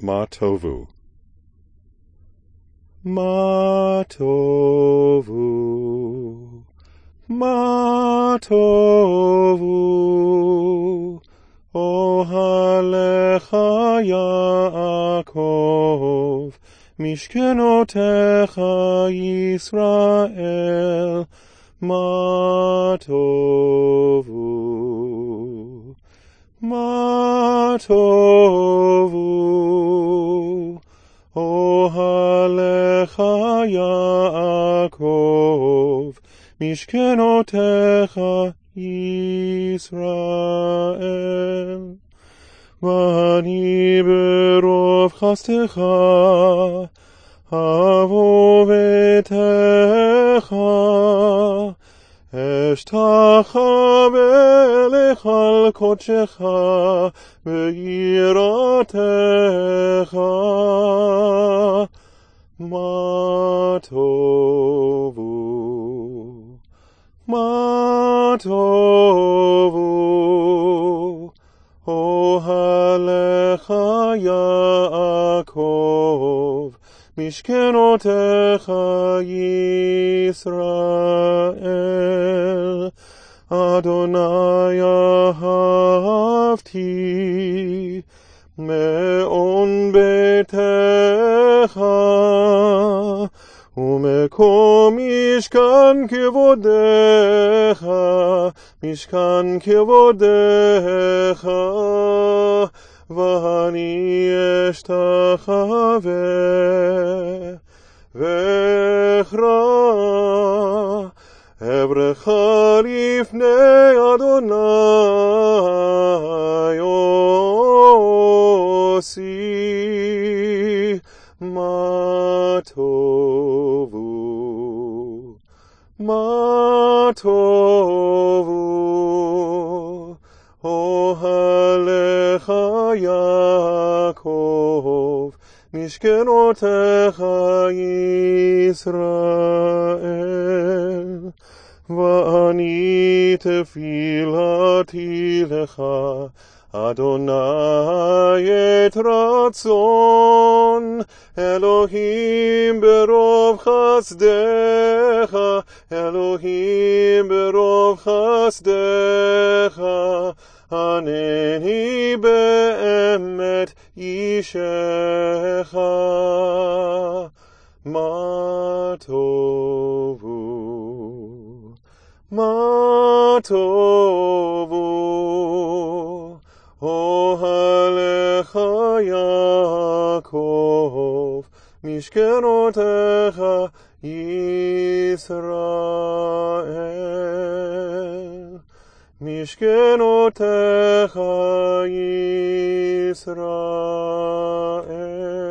Ma Tovu. Ma Tovu, Ma Tovu, Ohalecha Yaakov, Mishkenotecha Yisrael, Ma Tovu, Ma Tovu, Ohalecha Yaakov, Mishkenotecha Yisrael. V'ani berov chastecha, avo v'techa, Eshtacha be'elechal kodshecha ve'yiratecha. Ma tovu, ma tovu, ohalecha Yaakov, Mishkenotecha Yisrael. Adonai ahavti me'on betecha, umekom mishkan kevodecha, mishkan kevodecha, v'ani eshtachave v'echra, Evrecha lifnei Adonai osi, ma tovu, ma tovu, ohalecha Yaakov, Mishkenotecha Yisrael. V'ani tefilati lecha, Adonai et ratzon, Elohim berov chasdecha, Elohim berov chasdecha, Aneni be'emet yishecha, ma tovu, ma tovu, ohalecha Yaakov, Mishkenotecha Yisrael, Mishkenotecha Yisrael.